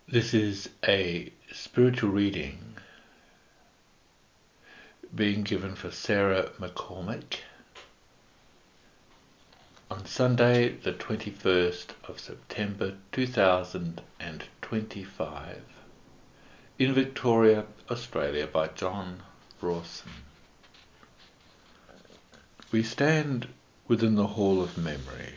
This is a spiritual reading being given for Sarah McCormick on Sunday the 21st of September 2025 in Victoria, Australia by John Rawson. We stand within the Hall of Memory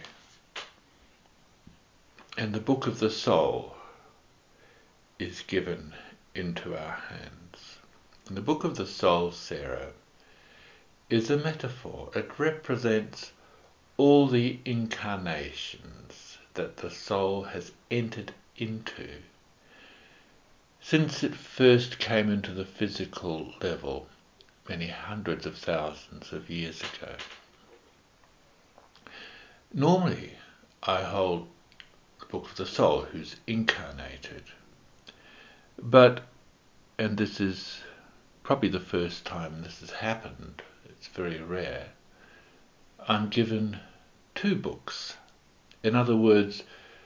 and the Book of the Soul is given into our hands. And the Book of the Soul, Sarah, is a metaphor. It represents all the incarnations that the soul has entered into since it first came into the physical level many hundreds of thousands of years ago. Normally, I hold the Book of the Soul, who's incarnated. But, and this is probably the first time this has happened, it's very rare, I'm given two books. In other words,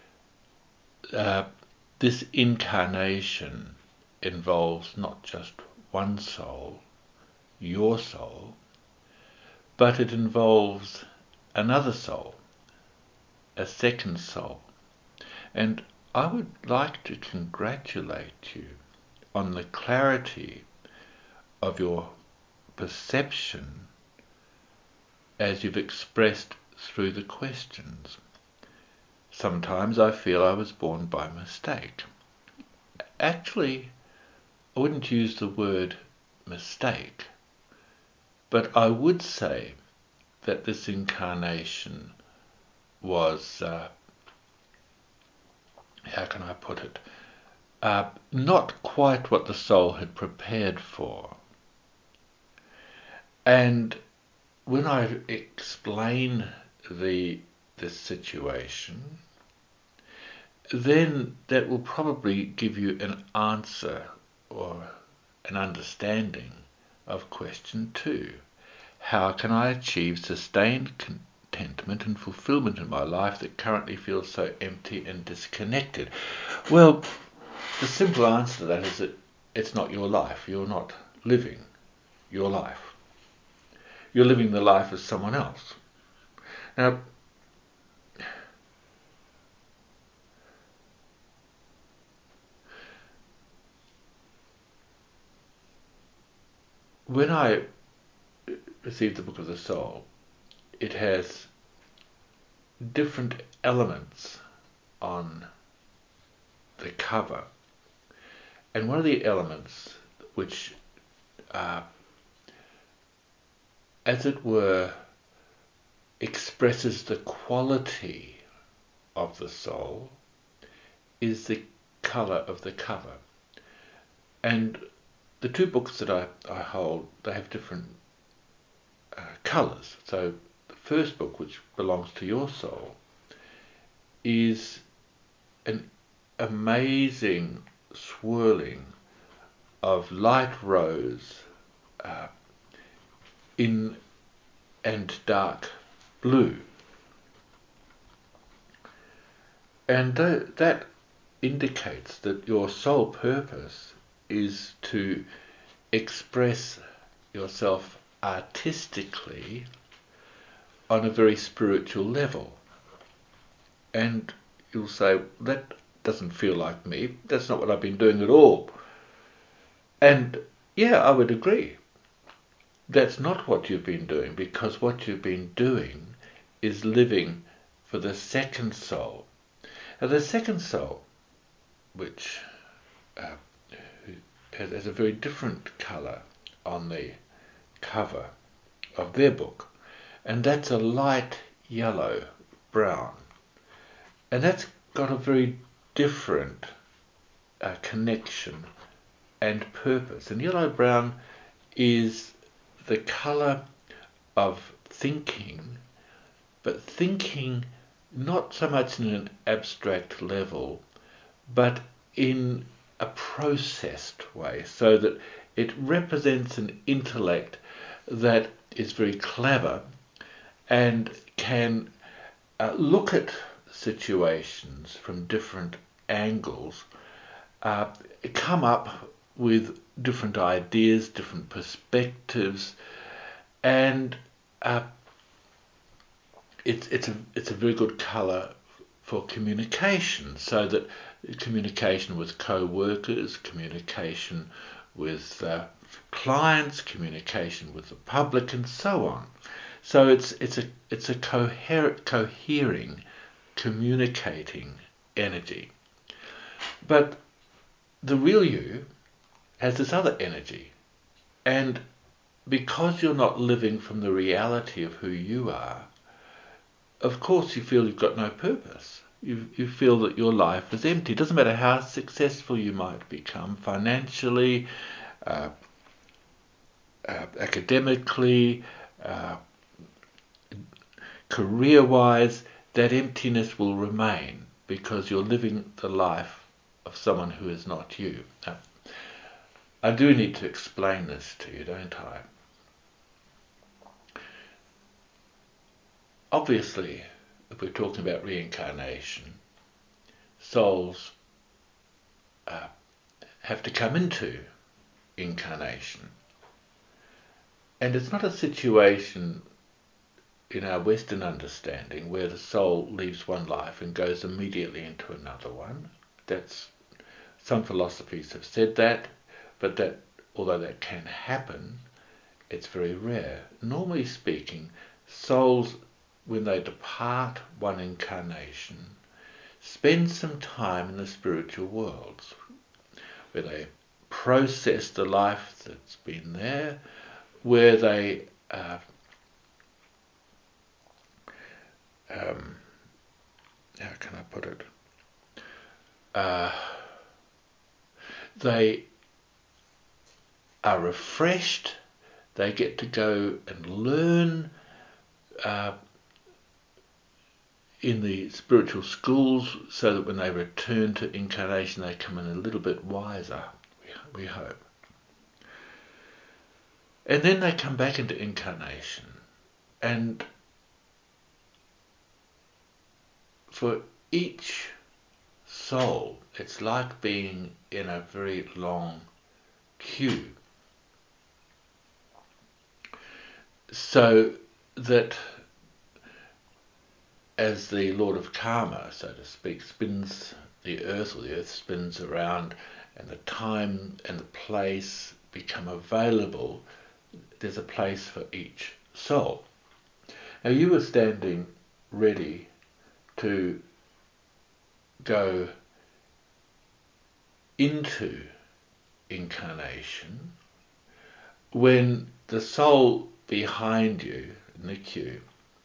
this incarnation involves not just one soul, your soul, but it involves another soul, a second soul. And I would like to congratulate you on the clarity of your perception as you've expressed through the questions. Sometimes I feel I was born by mistake. Actually, I wouldn't use the word mistake, but I would say that this incarnation was, how can I put it, not quite what the soul had prepared for. And when I explain this situation, then that will probably give you an answer or an understanding of question 2. How can I achieve sustained contentment and fulfillment in my life that currently feels so empty and disconnected? Well, the simple answer to that is that it's not your life. You're not living your life. You're living the life of someone else. Now, when I received the Book of the Soul, it has different elements on the cover. And one of the elements which, as it were, expresses the quality of the soul is the colour of the cover. And the two books that I hold, they have different colours. So the first book, which belongs to your soul, is an amazing swirling of light rose in and dark blue. And that indicates that your sole purpose is to express yourself artistically on a very spiritual level. And you'll say, that doesn't feel like me. That's not what I've been doing at all. And yeah, I would agree. That's not what you've been doing, because what you've been doing is living for the second soul. Now, the second soul, which has a very different colour on the cover of their book, and that's a light yellow brown, and that's got a very different connection and purpose. And yellow brown is the colour of thinking, but thinking not so much in an abstract level, but in a processed way, so that it represents an intellect that is very clever and can look at situations from different angles uh, come up with different ideas, different perspectives, and it's a very good colour for communication, so that communication with co-workers, communication with clients, communication with the public, and so on. So it's a cohering, communicating energy. But the real you has this other energy, and because you're not living from the reality of who you are, of course you feel you've got no purpose. You feel that your life is empty. It doesn't matter how successful you might become financially, uh, academically, uh, career-wise, that emptiness will remain because you're living the life of someone who is not you. Now, I do need to explain this to you, don't I? Obviously, if we're talking about reincarnation, souls have to come into incarnation. And it's not a situation in our Western understanding where the soul leaves one life and goes immediately into another one. That's, some philosophies have said that, but that, although that can happen, it's very rare. Normally speaking, souls, when they depart one incarnation, spend some time in the spiritual worlds, where they process the life that's been there, where they how can I put it? They are refreshed. They get to go and learn in the spiritual schools, so that when they return to incarnation, they come in a little bit wiser, we hope. And then they come back into incarnation, and for each soul, it's like being in a very long queue, so that as the Lord of Karma, so to speak, spins the earth, or the earth spins around, and the time and the place become available, there's a place for each soul. Now you were standing ready to go into incarnation when the soul behind you in the queue,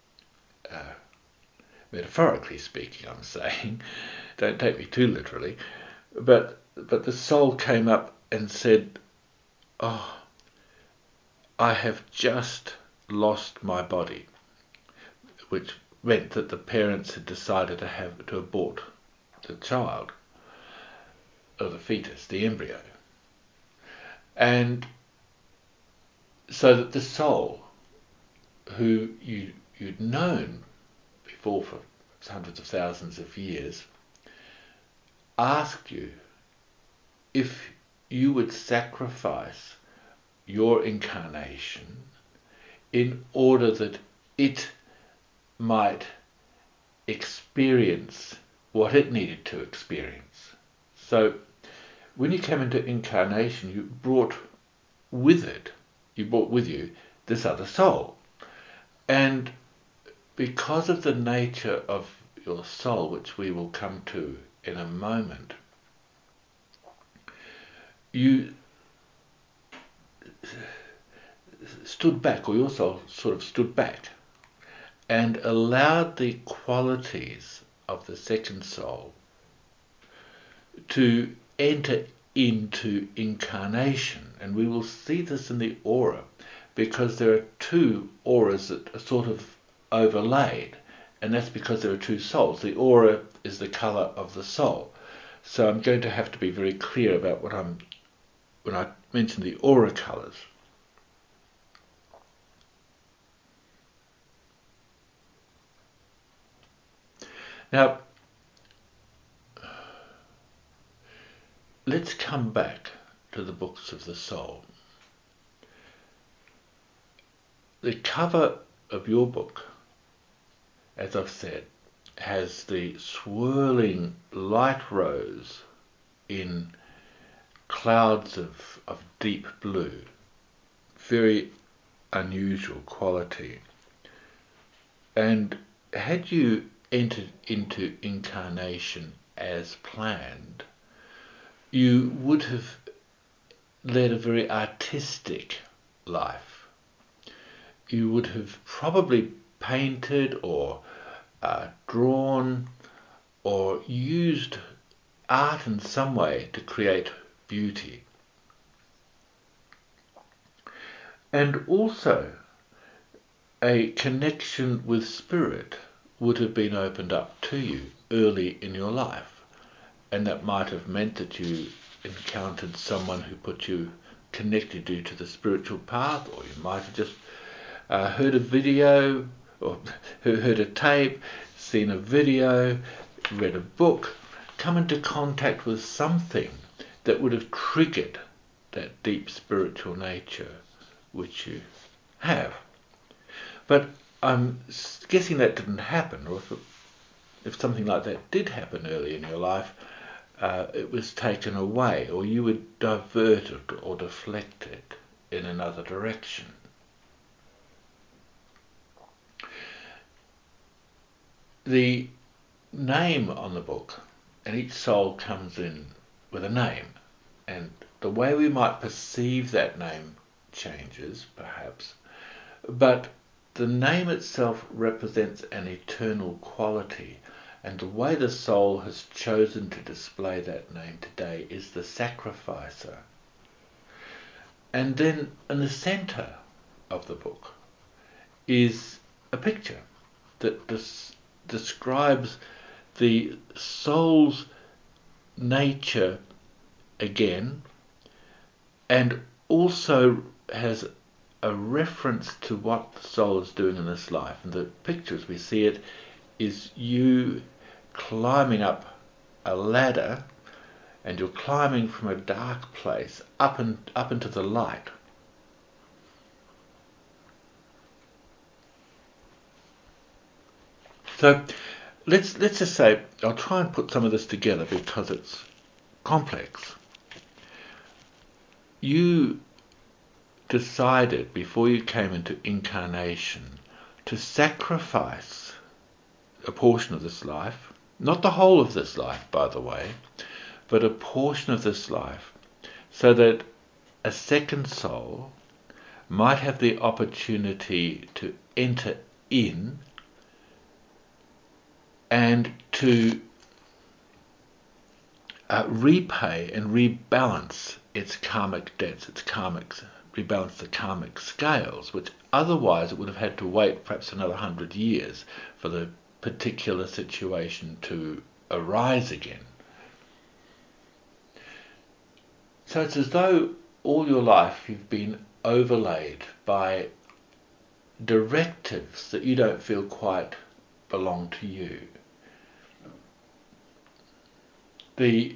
metaphorically speaking, I'm saying, don't take me too literally, but the soul came up and said, "Oh, I have just lost my body," which meant that the parents had decided to abort the child, or the fetus, the embryo. And so that the soul, who you'd known before for hundreds of thousands of years, asked you if you would sacrifice your incarnation in order that it might experience what it needed to experience. So when you came into incarnation, you brought with you this other soul. And because of the nature of your soul, which we will come to in a moment, you stood back, or your soul sort of stood back, and allowed the qualities of the second soul to enter into incarnation. And we will see this in the aura, because there are two auras that are sort of overlaid, and that's because there are two souls. The aura is the colour of the soul. So I'm going to have to be very clear about when I mention the aura colours. Now, let's come back to the books of the soul. The cover of your book, as I've said, has the swirling light rose in clouds of deep blue. Very unusual quality. And had you entered into incarnation as planned, you would have led a very artistic life. You would have probably painted or drawn or used art in some way to create beauty. And also a connection with spirit would have been opened up to you early in your life, and that might have meant that you encountered someone who connected you to the spiritual path, or you might have just heard a video, or heard a tape, seen a video, read a book, come into contact with something that would have triggered that deep spiritual nature which you have. But I'm guessing that didn't happen, or if something like that did happen early in your life, it was taken away, or you were diverted or deflected in another direction. The name on the book, and each soul comes in with a name, and the way we might perceive that name changes, perhaps, but the name itself represents an eternal quality, and the way the soul has chosen to display that name today is the sacrificer. And then in the centre of the book is a picture that describes the soul's nature again, and also has a reference to what the soul is doing in this life. And the picture as we see it is you climbing up a ladder, and you're climbing from a dark place up into the light. So let's just say, I'll try and put some of this together because it's complex. You decided before you came into incarnation to sacrifice a portion of this life, not the whole of this life, by the way, but a portion of this life, so that a second soul might have the opportunity to enter in and to repay and rebalance its karmic debts, rebalance the karmic scales, which otherwise it would have had to wait perhaps another 100 years for the particular situation to arise again. So it's as though all your life you've been overlaid by directives that you don't feel quite belong to you. The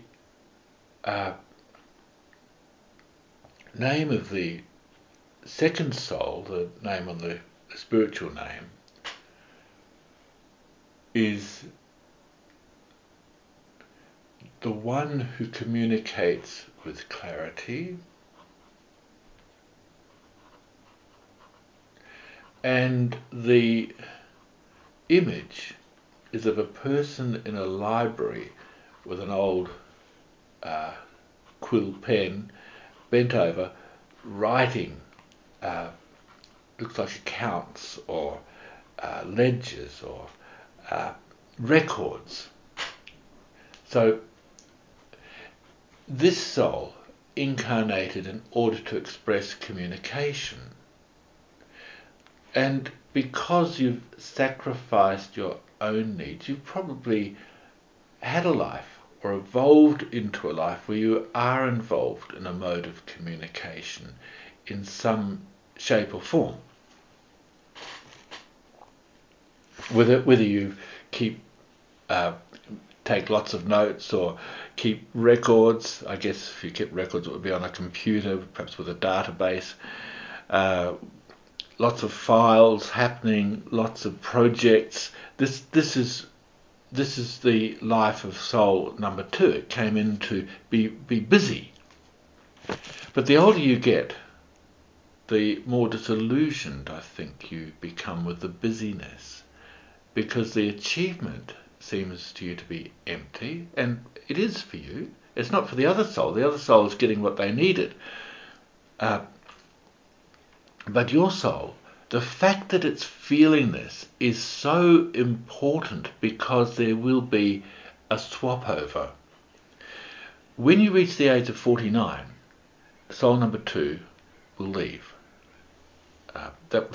name of the second soul, the name on the spiritual name, is the one who communicates with clarity, and the image is of a person in a library with an old quill pen, bent over, writing, looks like accounts or ledgers or records. So this soul incarnated in order to express communication. And because you've sacrificed your own needs, you've probably had a life or evolved into a life where you are involved in a mode of communication in some shape or form. Whether you keep take lots of notes or keep records. I guess if you kept records, it would be on a computer, perhaps with a database. Lots of files happening, lots of projects. This is the life of soul number 2. It came in to be busy. But the older you get, the more disillusioned I think you become with the busyness, because the achievement seems to you to be empty, and it is for you. It's not for the other soul. The other soul is getting what they needed. But your soul, the fact that it's feeling this is so important, because there will be a swap over. When you reach the age of 49, soul number 2 will leave. That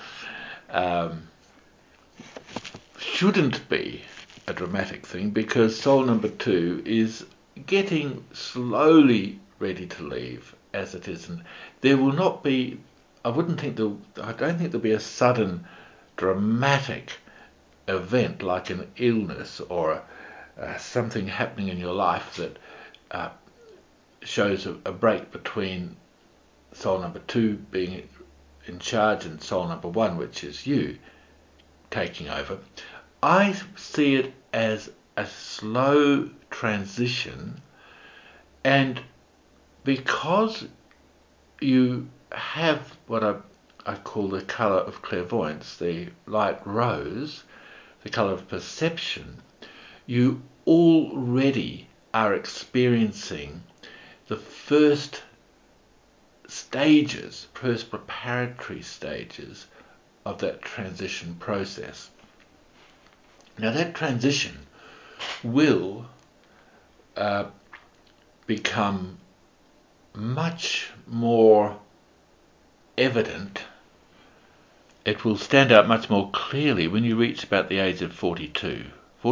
shouldn't be a dramatic thing, because soul number 2 is getting slowly ready to leave as it is, and there will not be, I don't think there'll be a sudden dramatic event like an illness or something happening in your life that shows a break between soul number 2 being in charge and soul number 1, which is you, taking over. I see it as a slow transition, and because you have what I call the colour of clairvoyance, the light rose, the colour of perception, you already are experiencing the first preparatory stages of that transition process. Now that transition will become much more evident. It will stand out much more clearly when you reach about the age of 42,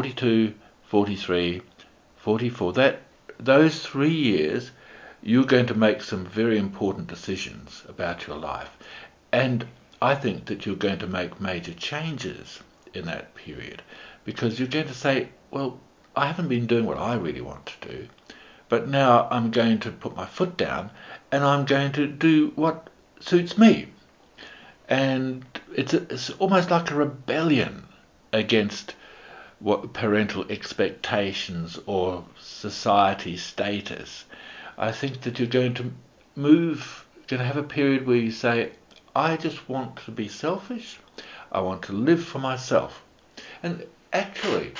43, 44. Those 3 years, you're going to make some very important decisions about your life. And I think that you're going to make major changes in that period, because you're going to say, well, I haven't been doing what I really want to do, but now I'm going to put my foot down and I'm going to do what suits me. And it's almost like a rebellion against what parental expectations or society status. I think that you're going to have a period where you say, I just want to be selfish. I want to live for myself. And actually,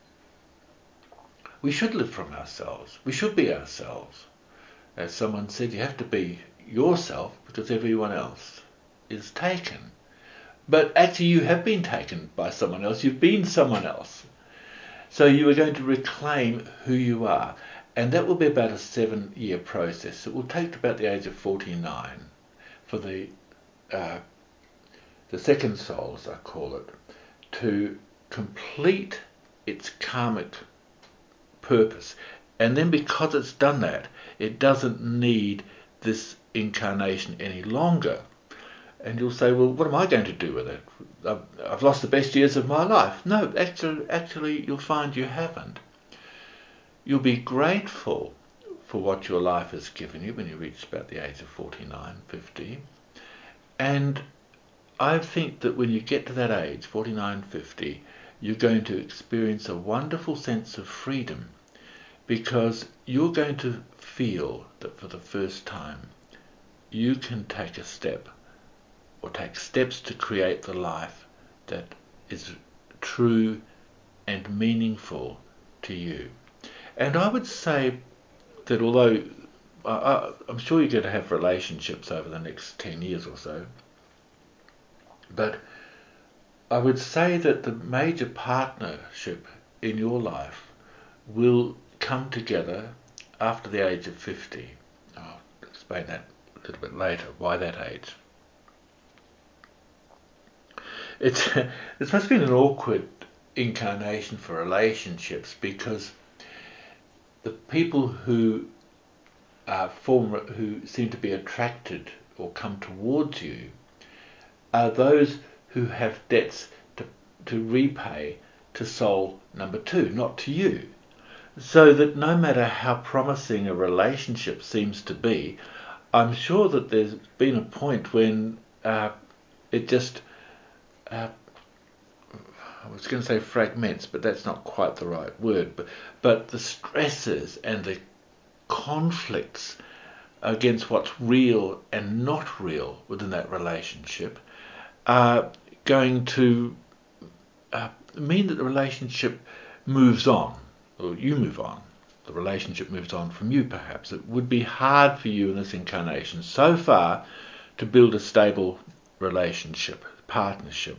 we should live from ourselves. We should be ourselves. As someone said, you have to be yourself because everyone else is taken. But actually you have been taken by someone else. You've been someone else. So you are going to reclaim who you are. And that will be about a 7-year process. It will take to about the age of 49 for the second soul, as I call it, to complete its karmic purpose. And then because it's done that, it doesn't need this incarnation any longer. And you'll say, well, what am I going to do with it? I've lost the best years of my life. No, actually you'll find you haven't. You'll be grateful for what your life has given you when you reach about the age of 49, 50. And I think that when you get to that age, 49, 50, you're going to experience a wonderful sense of freedom, because you're going to feel that for the first time you can take a step, or take steps to create the life that is true and meaningful to you. And I would say that although I'm sure you're going to have relationships over the next 10 years or so, but I would say that the major partnership in your life will come together after the age of 50. I'll explain that a little bit later, why that age. This must have been an awkward incarnation for relationships, because the people who seem to be attracted or come towards you are those who have debts to repay to soul number 2, not to you. So that no matter how promising a relationship seems to be, I'm sure that there's been a point when it just, I was going to say fragments, but that's not quite the right word. But the stresses and the conflicts against what's real and not real within that relationship are going to mean that the relationship moves on, or you move on. The relationship moves on from you, perhaps. It would be hard for you in this incarnation so far to build a stable relationship, partnership.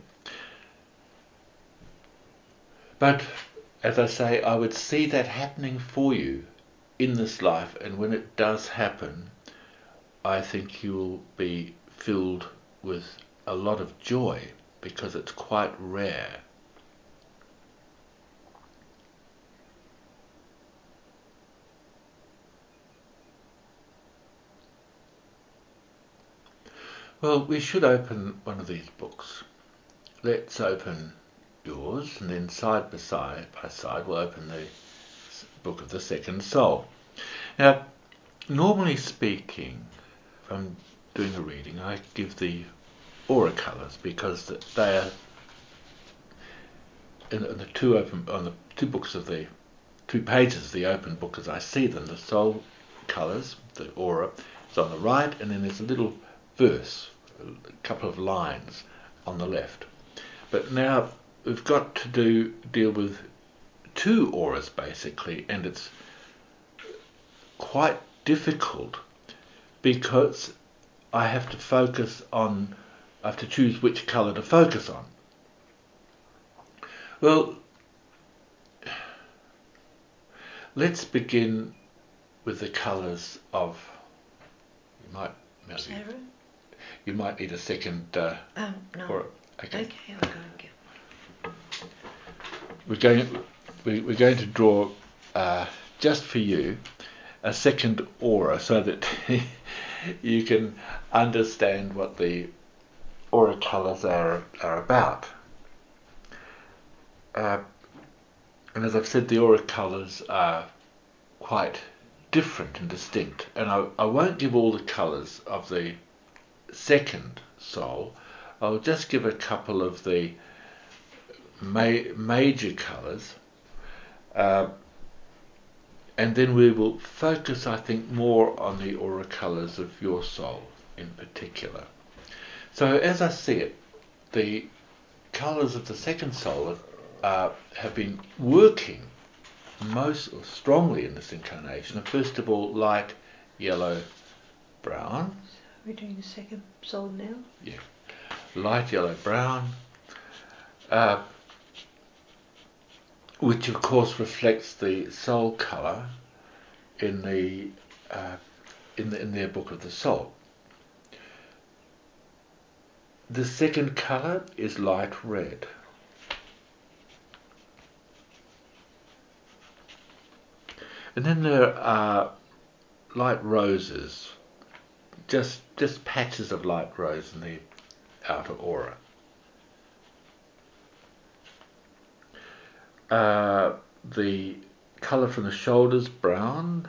But, as I say, I would see that happening for you in this life, and when it does happen, I think you will be filled with a lot of joy, because it's quite rare. Well, we should open one of these books. Let's open yours, and then side by side we'll open the book of the Second Soul. Now, normally speaking, if I'm doing a reading, I give the aura colours, because they are in the on the two books of the 2 pages of the open book as I see them. The soul colours, the aura, is on the right, and then there's a little verse, a couple of lines on the left. But now we've got to deal with 2 auras basically, and it's quite difficult because I have to choose which colour to focus on. Well, let's begin with the colours of, you might need a second no. aura. Okay, I'll go and get one. We're going to draw just for you a second aura, so that you can understand what the aura colours are about. And as I've said, the aura colours are quite different and distinct, and I won't give all the colours of the second soul. I'll just give a couple of the major colours, and then we will focus, I think, more on the aura colours of your soul in particular. So as I see it, the colours of the second soul have been working most strongly in this incarnation. First of all, light yellow brown. Are we doing the second soul now? Yeah, light yellow brown, which of course reflects the soul colour in their book of the soul. The second colour is light red. And then there are light roses, just patches of light rose in the outer aura. The colour from the shoulders, brown.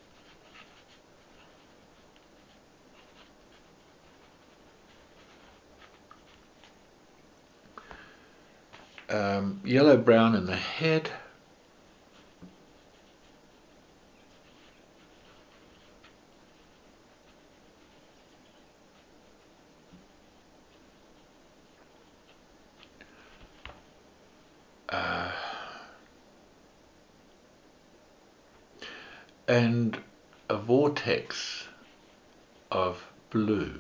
Yellow brown in the head. And a vortex of blue.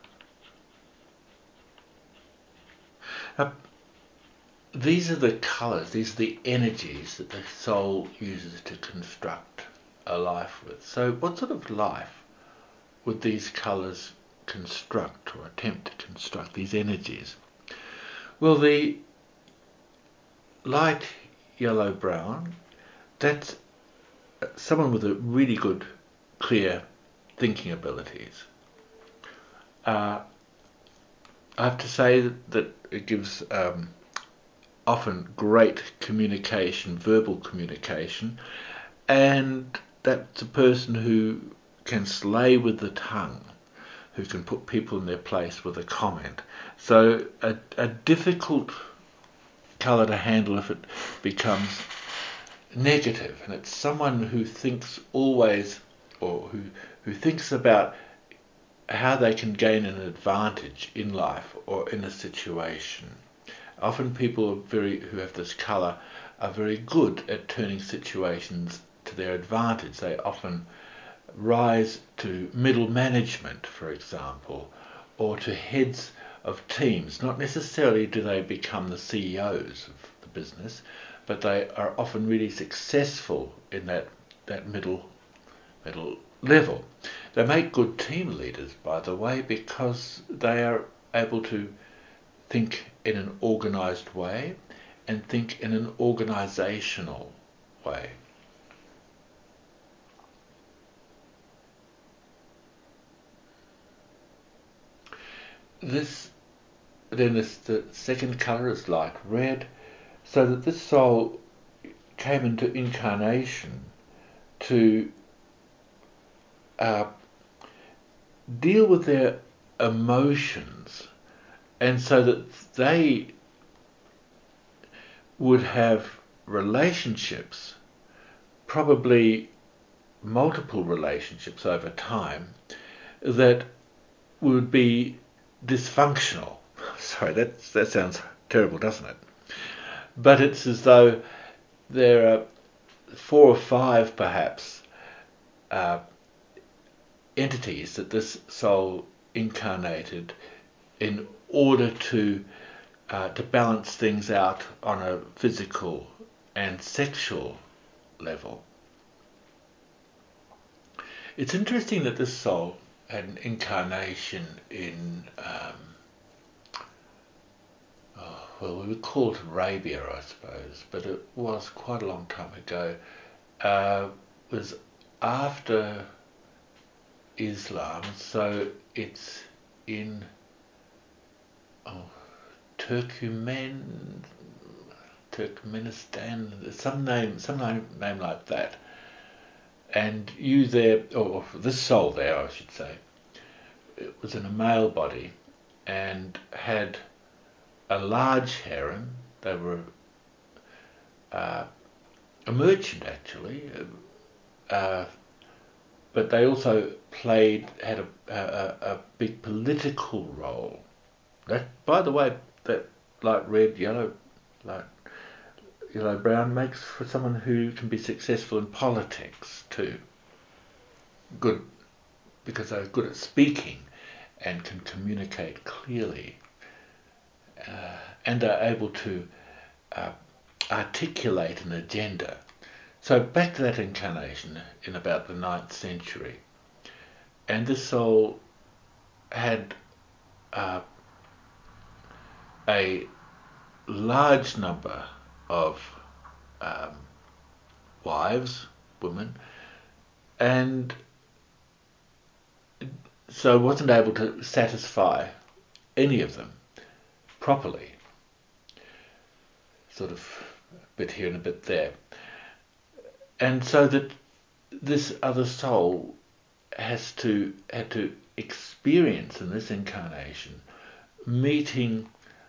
These are the colours, these are the energies that the soul uses to construct a life with. So what sort of life would these colours construct, or attempt to construct, these energies? Well, the light yellow brown, that's someone with a really good, clear thinking abilities. I have to say that it gives often great communication, verbal communication, And that's a person who can slay with the tongue, who can put people in their place with a comment. So a difficult colour to handle if it becomes negative, and it's someone who thinks always, or who thinks about how they can gain an advantage in life or in a situation. Often people who have this colour are very good at turning situations to their advantage. They often rise to middle management, for example, or to heads of teams. Not necessarily do they become the CEOs of the business, but they are often really successful in that middle level. They make good team leaders, by the way, because they are able to think in an organised way and think in an organisational way. The second colour is light red, so that this soul came into incarnation to deal with their emotions, and so that they would have relationships, probably multiple relationships over time, that would be dysfunctional. Sorry, that sounds terrible, doesn't it? But it's as though there are 4 or 5 perhaps entities that this soul incarnated in order to balance things out on a physical and sexual level. It's interesting that this soul had an incarnation in we would call it Arabia, I suppose, but it was quite a long time ago. It was after Islam, so it's in Turkmenistan, some name like that. And you there, or this soul there, I should say, it was in a male body and had a large harem. They were a merchant, actually, but they also had a big political role. That, by the way, that light red, yellow, brown makes for someone who can be successful in politics too. Good, because they're good at speaking and can communicate clearly, and are able to articulate an agenda. So back to that incarnation in about the 9th century, and this soul had a large number of wives, women, and so wasn't able to satisfy any of them properly. Sort of a bit here and a bit there. And so that this other soul had to experience in this incarnation meeting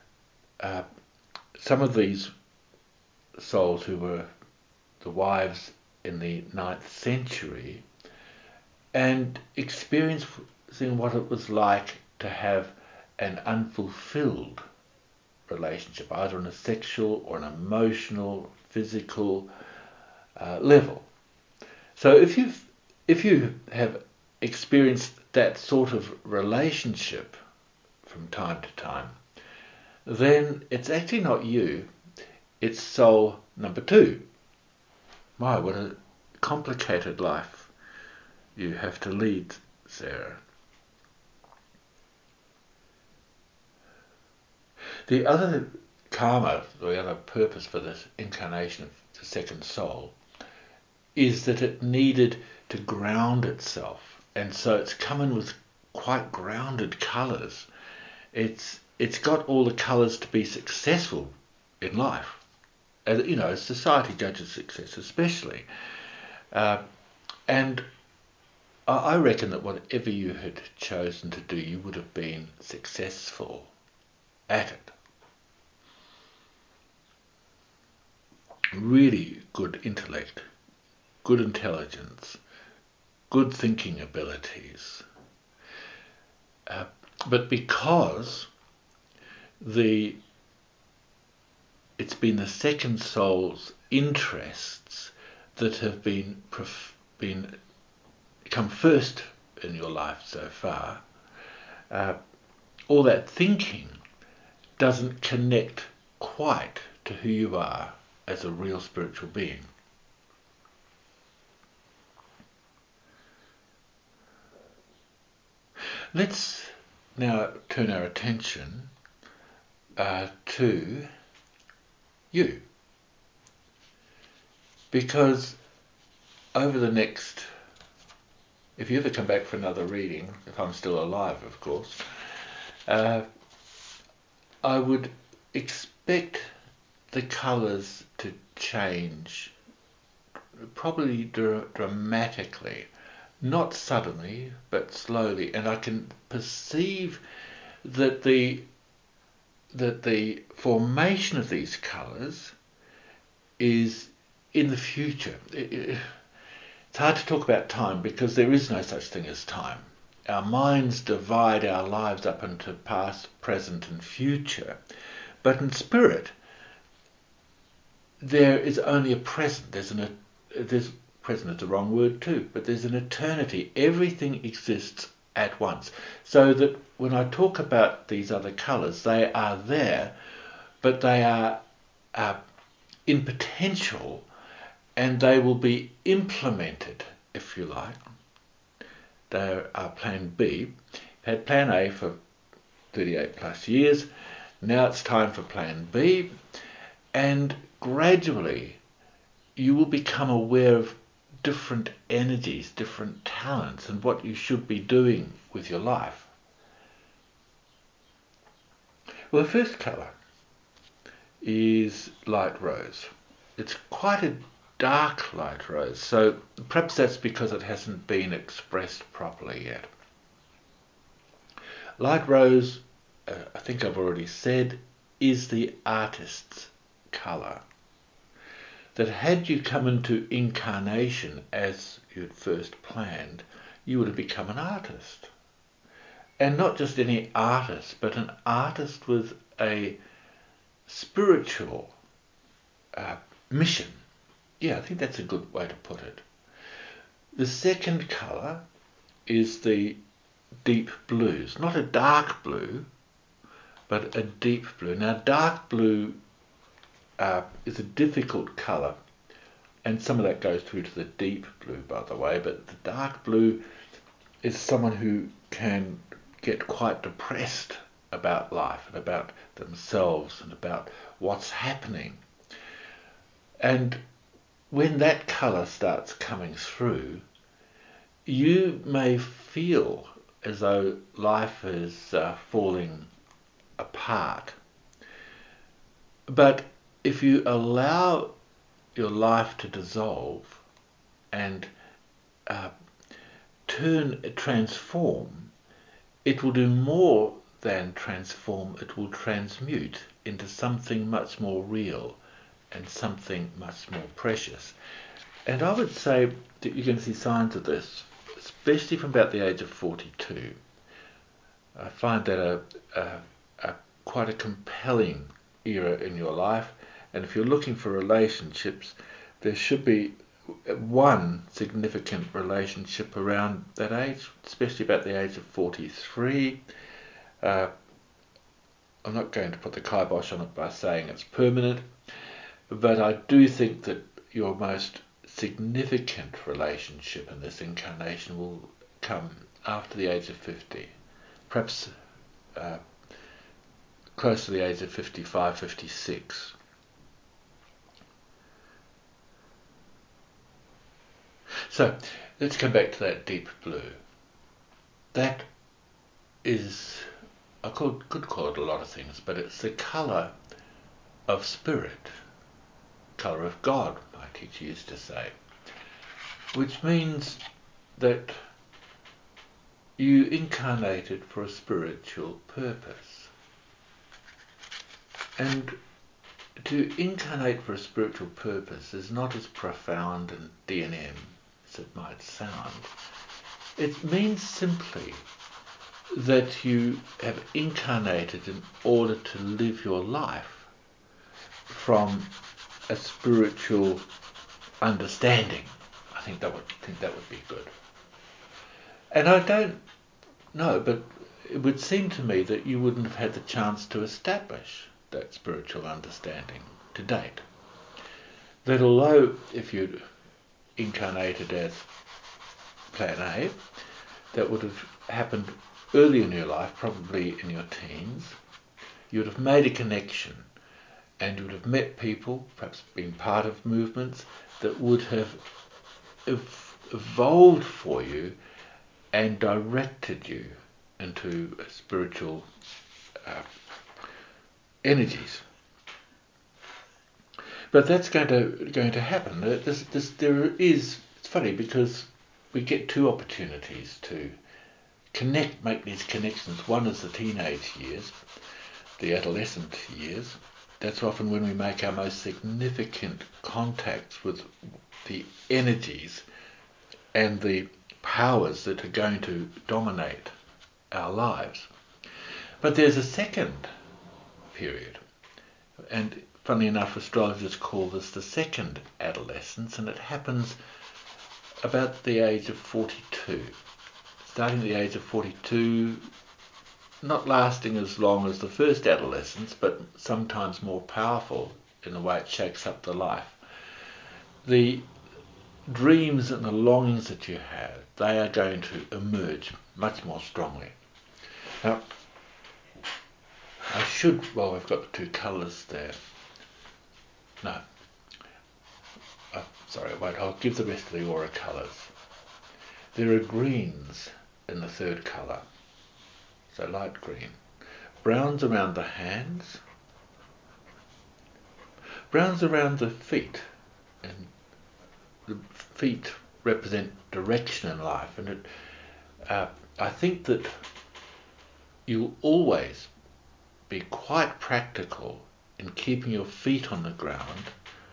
some of these souls who were the wives in the 9th century, and experiencing what it was like to have an unfulfilled relationship, either on a sexual or an emotional, physical level. So if you have experienced that sort of relationship from time to time, then it's actually not you, it's soul number 2. My, what a complicated life you have to lead, Sarah. The other karma, the other purpose for this incarnation of the second soul, is that it needed to ground itself, and so it's come in with quite grounded colours. It's got all the colours to be successful in life, as society judges success especially. And I reckon that whatever you had chosen to do, you would have been successful at it. Really good intellect, good intelligence, good thinking abilities. But because it's been the second soul's interests that have come first in your life so far, all that thinking doesn't connect quite to who you are as a real spiritual being. Let's now turn our attention to you. Because over the next, if you ever come back for another reading, if I'm still alive, of course, I would expect the colours to change probably dramatically, not suddenly, but slowly. And I can perceive that the formation of these colours is in the future. It's hard to talk about time because there is no such thing as time. Our minds divide our lives up into past, present and future. But in spirit, there is only a present. There's present is the wrong word too, but there's an eternity. Everything exists at once. So that when I talk about these other colours, they are there, but they are in potential, and they will be implemented, if you like. They are plan B. You've had plan A for 38 plus years. Now it's time for plan B. And gradually you will become aware of different energies, different talents, and what you should be doing with your life. Well, the first colour is light rose. It's quite a dark light rose, so perhaps that's because it hasn't been expressed properly yet. Light rose, I think I've already said, is the artist's colour. That had you come into incarnation as you'd first planned, you would have become an artist. And not just any artist, but an artist with a spiritual mission. Yeah, I think that's a good way to put it. The second colour is the deep blues. Not a dark blue, but a deep blue. Now, dark blue is a difficult colour, and some of that goes through to the deep blue, by the way, but the dark blue is someone who can get quite depressed about life and about themselves and about what's happening. And when that colour starts coming through, you may feel as though life is falling apart. But if you allow your life to dissolve and transform, it will do more than transform. It will transmute into something much more real and something much more precious. And I would say that you're going to see signs of this, especially from about the age of 42. I find that quite a compelling era in your life, and if you're looking for relationships, there should be one significant relationship around that age, especially about the age of 43. I'm not going to put the kibosh on it by saying it's permanent, but I do think that your most significant relationship in this incarnation will come after the age of 50, perhaps close to the age of 55, 56. So let's come back to that deep blue. That is, I could call it a lot of things, but it's the colour of spirit, colour of God, my teacher used to say. which means that you incarnated for a spiritual purpose. And to incarnate for a spiritual purpose is not as profound and D&M as it might sound. It means simply that you have incarnated in order to live your life from a spiritual understanding. I think that would be good. And I don't know, but it would seem to me that you wouldn't have had the chance to establish that spiritual understanding to date. That although if you'd incarnated as Plan A, that would have happened early in your life, probably in your teens, you would have made a connection and you would have met people, perhaps been part of movements that would have evolved for you and directed you into spiritual energies. But that's going to happen. It's funny because we get two opportunities to make these connections. One is the teenage years, the adolescent years. That's often when we make our most significant contacts with the energies and the powers that are going to dominate our lives. But there's a second period, and funnily enough, astrologers call this the second adolescence, and it happens about the age of 42. Starting at the age of 42, not lasting as long as the first adolescence, but sometimes more powerful in the way it shakes up the life. The dreams and the longings that you have, they are going to emerge much more strongly. Now, we've got the two colours there. No. Sorry, I won't. I'll give the rest of the aura colours. There are greens in the third colour, so light green. Browns around the hands. Browns around the feet, and the feet represent direction in life, and I think that you'll always be quite practical in keeping your feet on the ground,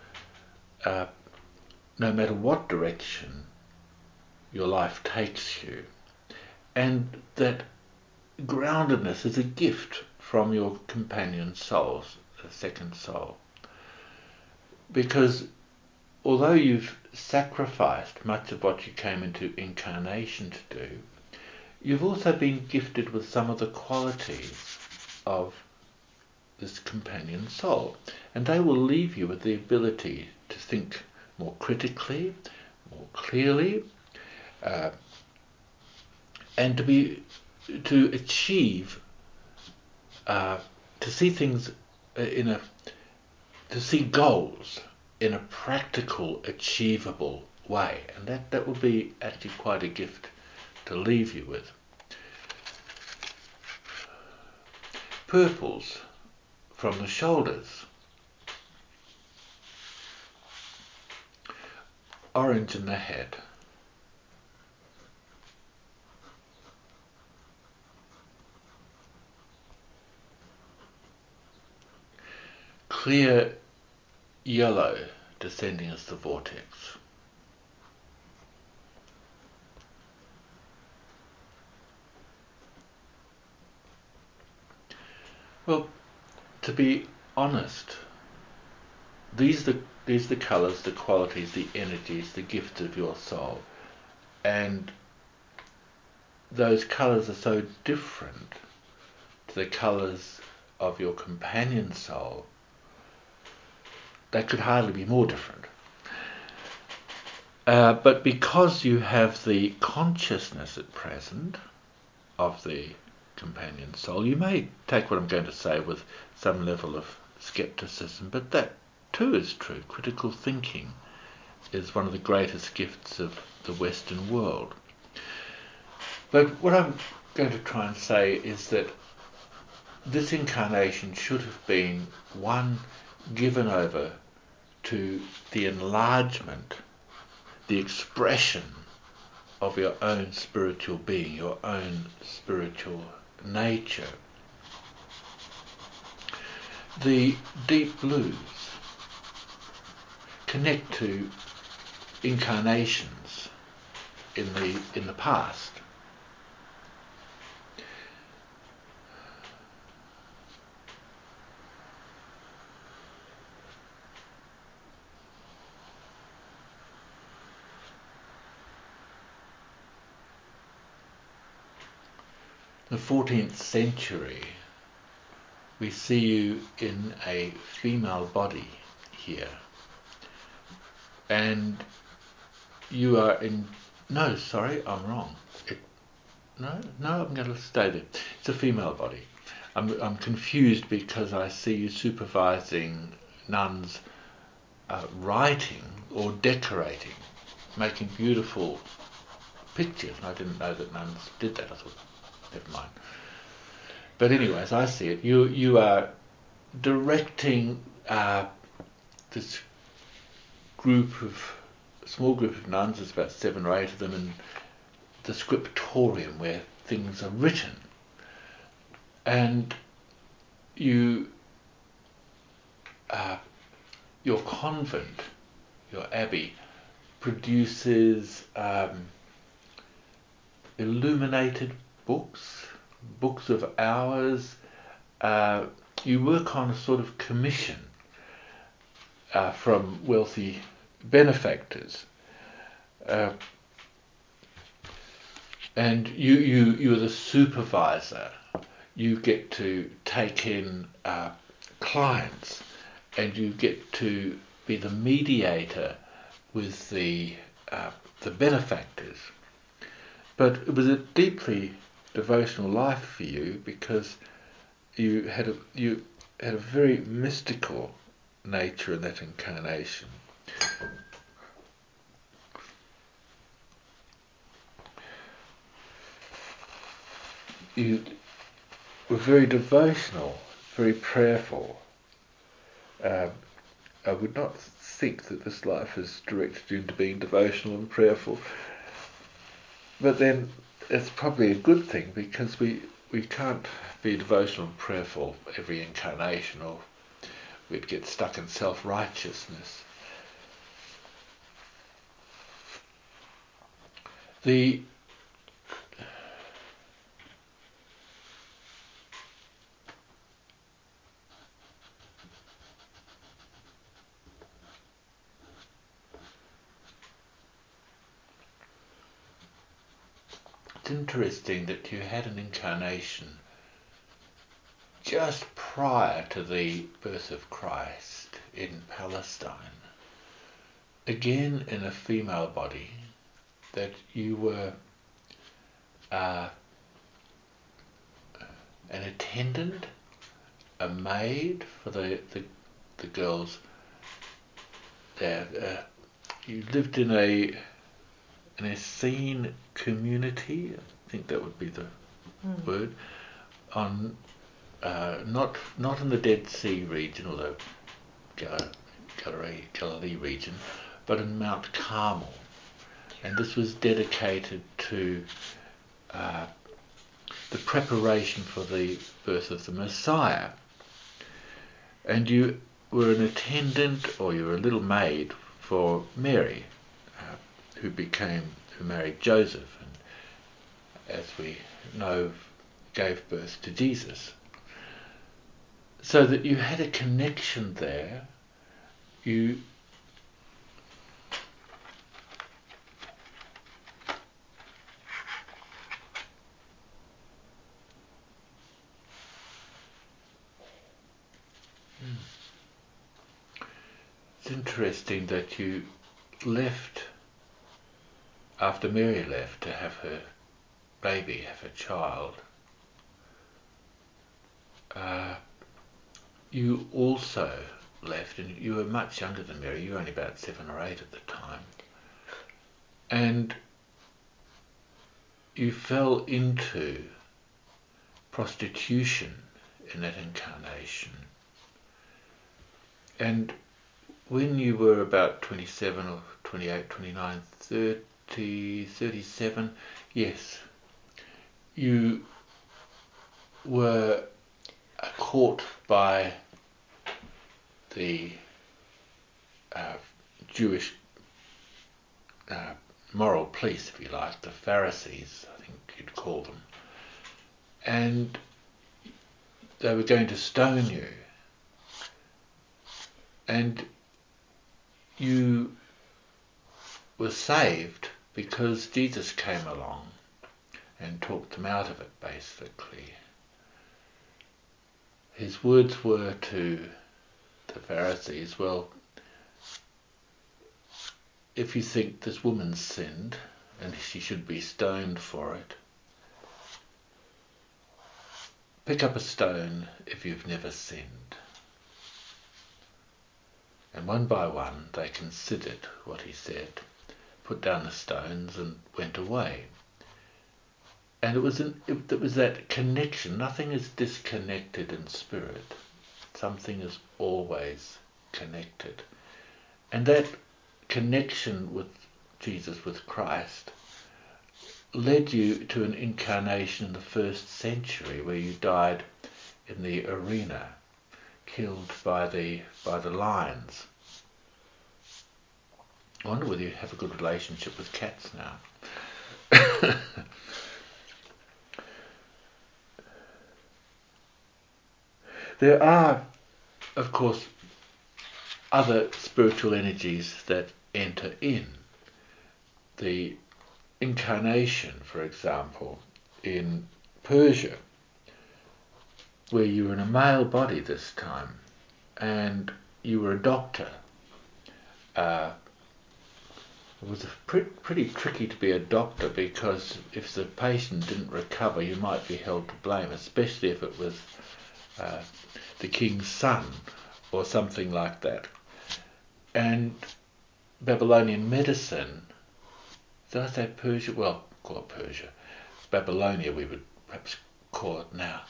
no matter what direction your life takes you, and that groundedness is a gift from your companion souls, the second soul, because although you've sacrificed much of what you came into incarnation to do, you've also been gifted with some of the qualities of this companion soul, and they will leave you with the ability to think more critically, more clearly, and to achieve, to see things to see goals in a practical, achievable way, and that would be actually quite a gift to leave you with. Purples from the shoulders, orange in the head, clear yellow descending as the vortex. Well, to be honest, these are the colours, the qualities, the energies, the gifts of your soul, and those colours are so different to the colours of your companion soul, they could hardly be more different. But because you have the consciousness at present of the companion soul, you may take what I'm going to say with some level of skepticism, but that too is true. Critical thinking is one of the greatest gifts of the Western world. But what I'm going to try and say is that this incarnation should have been one given over to the enlargement, the expression of your own spiritual being, your own spiritual nature. The deep blues connect to incarnations in the past. The 14th century, we see you in a female body here, and you are in, no, sorry, I'm wrong. I'm going to stay there. It's a female body. I'm confused because I see you supervising nuns writing or decorating, making beautiful pictures. And I didn't know that nuns did that. I thought, never mind. But anyways, I see it. You are directing this small group of nuns. There's about 7 or 8 of them in the scriptorium where things are written, and your convent, your abbey, produces illuminated books of hours. You work on a sort of commission from wealthy benefactors, and you're the supervisor. You get to take in clients, and you get to be the mediator with the benefactors. But it was a deeply devotional life for you, because you had a very mystical nature in that incarnation. You were very devotional, very prayerful. I would not think that this life is directed you into being devotional and prayerful, but then it's probably a good thing, because we can't be devotional and prayerful every incarnation, or we'd get stuck in self-righteousness. It's interesting that you had an incarnation just prior to the birth of Christ in Palestine, again in a female body, that you were an attendant, a maid for the girls there. You lived in an Essene community, I think that would be the word, on not in the Dead Sea region or the Galilee region, but in Mount Carmel, and this was dedicated to the preparation for the birth of the Messiah. And you were an attendant, or you were a little maid for Mary, who married Joseph, and as we know, gave birth to Jesus. So that you had a connection there. It's interesting that you left after Mary left to have her baby, have her child. You also left, and you were much younger than Mary. You were only about 7 or 8 at the time, and you fell into prostitution in that incarnation. And when you were about 27 or 28, 29, 30, 37, yes, you were caught by the Jewish moral police, if you like, the Pharisees, I think you'd call them, and they were going to stone you, and you were saved because Jesus came along and talked them out of it, basically. His words were to the Pharisees, well, if you think this woman sinned and she should be stoned for it, pick up a stone if you've never sinned. And one by one they considered what he said, put down the stones and went away. And it was that connection. Nothing is disconnected in spirit. Something is always connected. And that connection with Jesus, with Christ, led you to an incarnation in the 1st century where you died in the arena, killed by the lions. I wonder whether you have a good relationship with cats now. There are, of course, other spiritual energies that enter in. The incarnation, for example, in Persia, where you were in a male body this time, and you were a doctor. It was pretty tricky to be a doctor, because if the patient didn't recover, you might be held to blame, especially if it was the king's son or something like that. And Babylonian medicine, did I say Persia? Well, call it Persia. Babylonia, we would perhaps call it now,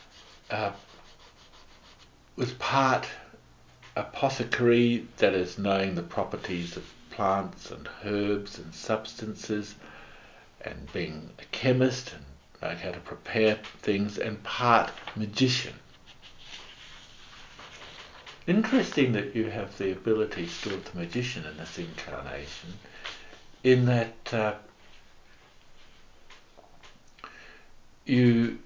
was part apothecary, that is, knowing the properties of plants and herbs and substances, and being a chemist and knowing how to prepare things, and part magician. Interesting that you have the ability still of the magician in this incarnation, in that you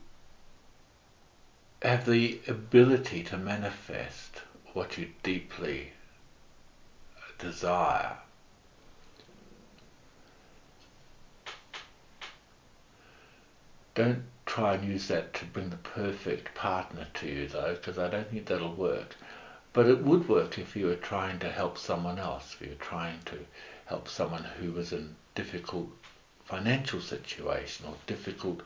have the ability to manifest what you deeply desire. Don't try and use that to bring the perfect partner to you, though, because I don't think that'll work. But it would work if you were trying to help someone else, if you were trying to help someone who was in difficult financial situation, or difficult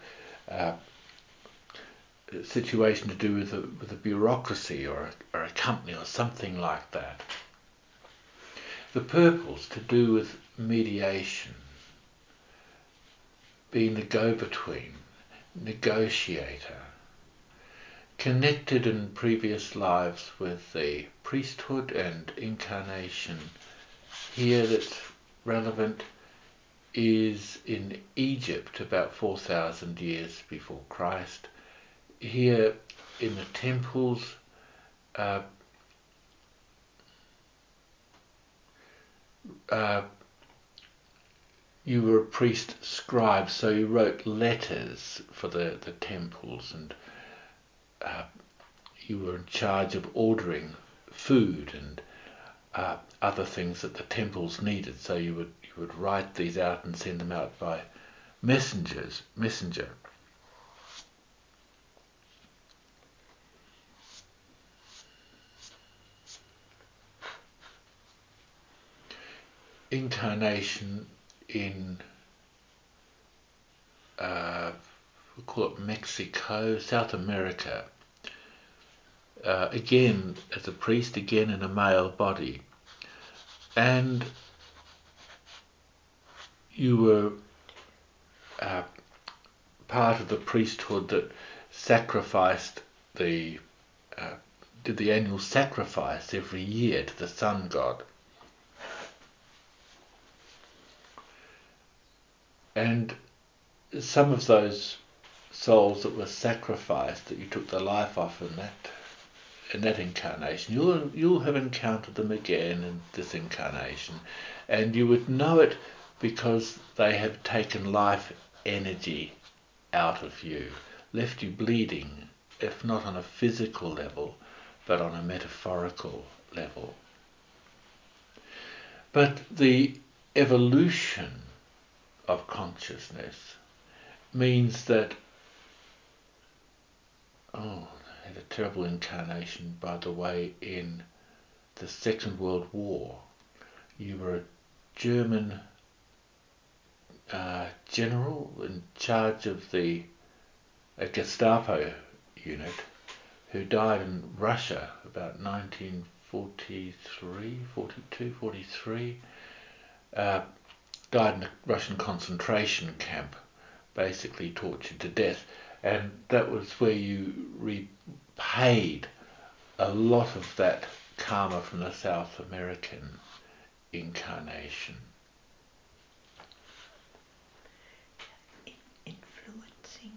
situation to do with a bureaucracy or a company or something like that. The purples to do with mediation, being the go-between, negotiator, connected in previous lives with the priesthood and incarnation. Here that's relevant is in Egypt about 4,000 years before Christ. Here in the temples, you were a priest scribe, so you wrote letters for the temples, and you were in charge of ordering food and other things that the temples needed. So you would write these out and send them out by messenger. Incarnation in we call it Mexico, South America. Again as a priest, again in a male body, and you were part of the priesthood that sacrificed the did the annual sacrifice every year to the sun god. And some of those souls that were sacrificed, that you took the life off in that incarnation, you'll have encountered them again in this incarnation, and you would know it because they have taken life energy out of you, left you bleeding, if not on a physical level, but on a metaphorical level. But the evolution of consciousness means that, I had a terrible incarnation, by the way, in the Second World War. You were a German general in charge of the Gestapo unit who died in Russia about 1943, 42, 43. Died in a Russian concentration camp, basically tortured to death, and that was where you repaid a lot of that karma from the South American incarnation. Influencing.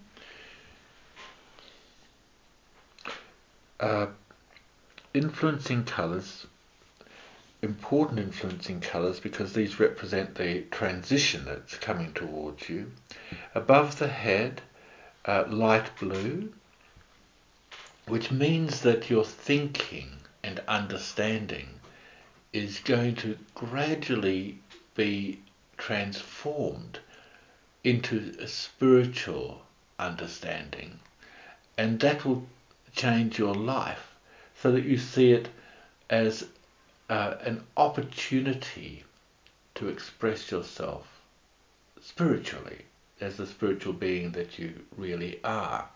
Influencing colours, important influencing colours, because these represent the transition that's coming towards you. Above the head, light blue, which means that your thinking and understanding is going to gradually be transformed into a spiritual understanding, and that will change your life so that you see it as an opportunity to express yourself spiritually as the spiritual being that you really are.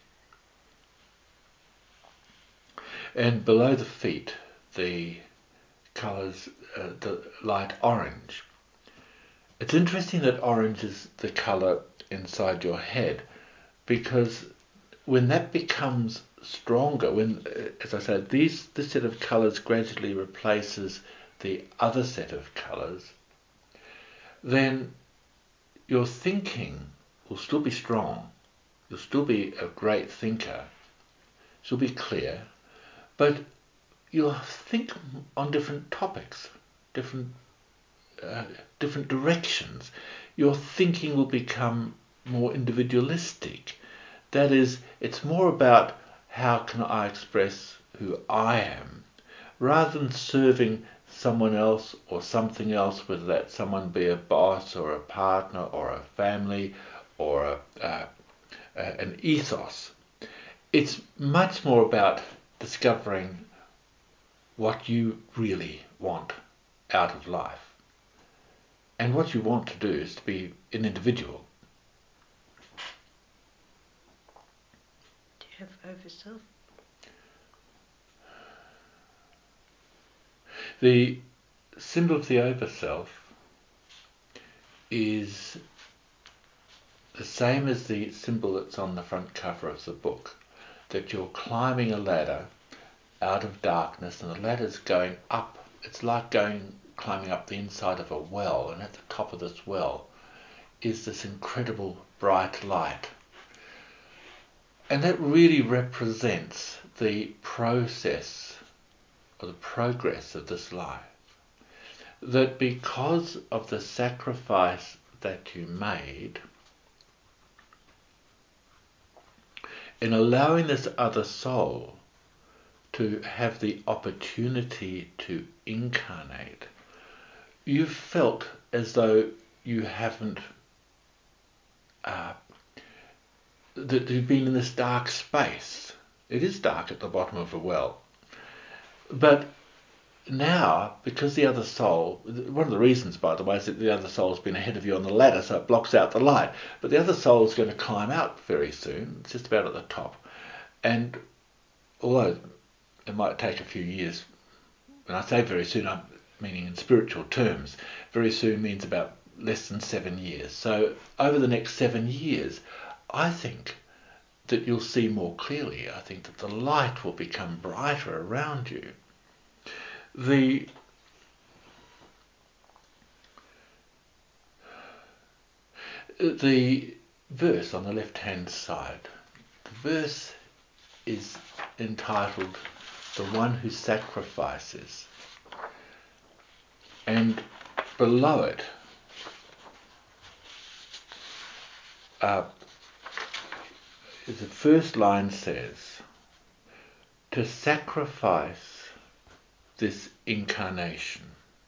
And below the feet, the colours, the light orange. It's interesting that orange is the colour inside your head, because when that becomes stronger, when, as I said, this set of colours gradually replaces the other set of colours, then your thinking will still be strong. You'll still be a great thinker. You'll be clear, but you'll think on different topics, different directions. Your thinking will become more individualistic. That is, it's more about how can I express who I am, rather than serving someone else or something else, whether that someone be a boss or a partner or a family or an ethos. It's much more about discovering what you really want out of life. And what you want to do is to be an individual. Do you have over self? The symbol of the overself is the same as the symbol that's on the front cover of the book, that you're climbing a ladder out of darkness, and the ladder's going up. It's like climbing up the inside of a well, and at the top of this well is this incredible bright light. And that really represents the process or the progress of this life. That because of the sacrifice that you made, in allowing this other soul to have the opportunity to incarnate, you felt as though you haven't, that you've been in this dark space. It is dark at the bottom of a well. But now, because the other soul, one of the reasons, by the way, is that the other soul's been ahead of you on the ladder, so it blocks out the light. But the other soul's going to climb out very soon. It's just about at the top. And although it might take a few years, when I say very soon, I'm meaning in spiritual terms. Very soon means about less than 7 years. So over the next 7 years, I think that you'll see more clearly. I think that the light will become brighter around you. The verse on the left-hand side, the verse is entitled "The One Who Sacrifices," and below it the first line says, "To sacrifice this incarnation."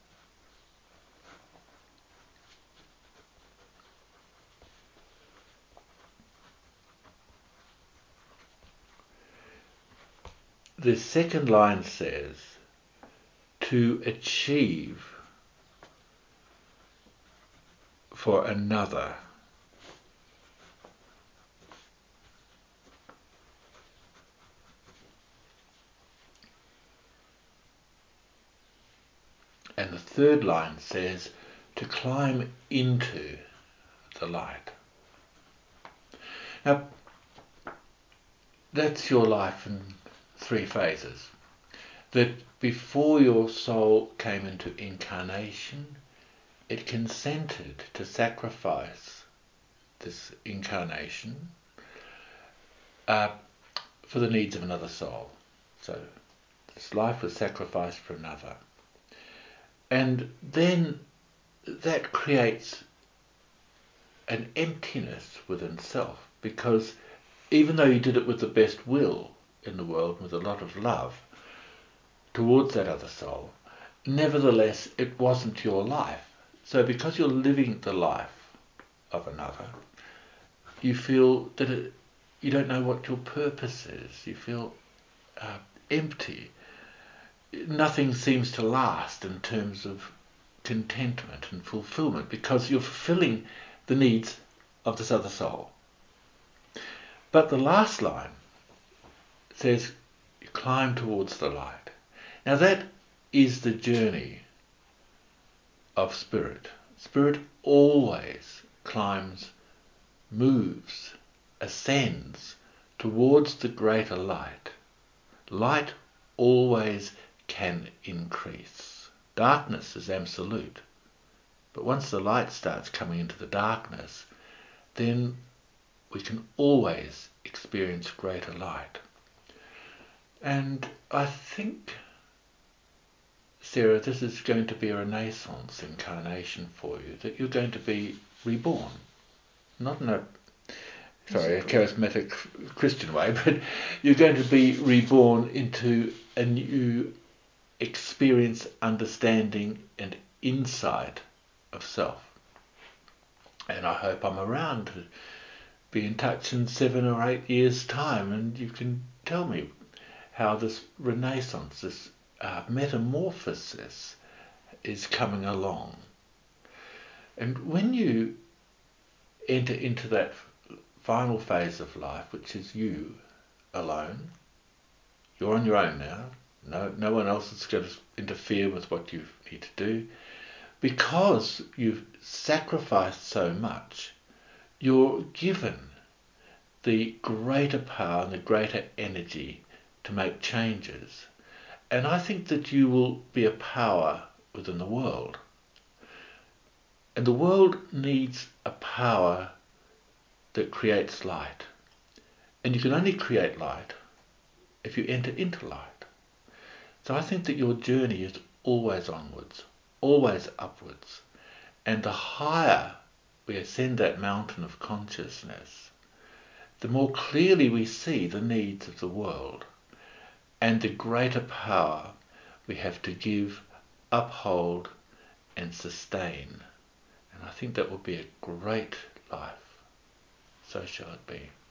The second line says, "To achieve for another." And the third line says, "To climb into the light." Now, that's your life in 3 phases. That before your soul came into incarnation, it consented to sacrifice this incarnation for the needs of another soul. So this life was sacrificed for another. And then that creates an emptiness within self, because even though you did it with the best will in the world, with a lot of love towards that other soul, nevertheless it wasn't your life. So because you're living the life of another, you feel that you don't know what your purpose is. You feel empty. Nothing seems to last in terms of contentment and fulfillment, because you're fulfilling the needs of this other soul. But the last line says, "You climb towards the light." Now that is the journey of spirit. Spirit always climbs, moves, ascends towards the greater light. Light always can increase. Darkness is absolute. But once the light starts coming into the darkness, then we can always experience greater light. And I think, Sarah, this is going to be a Renaissance incarnation for you, that you're going to be reborn. Not in a charismatic Christian way, but you're going to be reborn into a new experience, understanding and insight of self. And I hope I'm around to be in touch in 7 or 8 years' time, and you can tell me how this renaissance, this metamorphosis is coming along. And when you enter into that final phase of life, which is you alone, you're on your own now. No one else is going to interfere with what you need to do. Because you've sacrificed so much, you're given the greater power and the greater energy to make changes. And I think that you will be a power within the world. And the world needs a power that creates light. And you can only create light if you enter into light. So I think that your journey is always onwards, always upwards. And the higher we ascend that mountain of consciousness, the more clearly we see the needs of the world and the greater power we have to give, uphold and sustain. And I think that will be a great life. So shall it be.